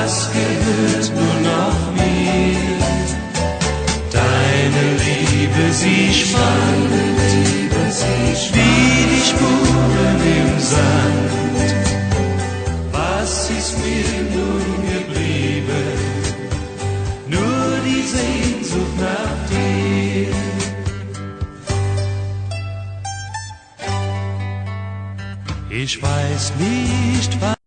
was gehört nur noch mir? Deine Liebe, sie schwand, wie die Spuren im Sand. Was ist mir nun geblieben? Nur die Sehnsucht nach dir. Ich weiß nicht, was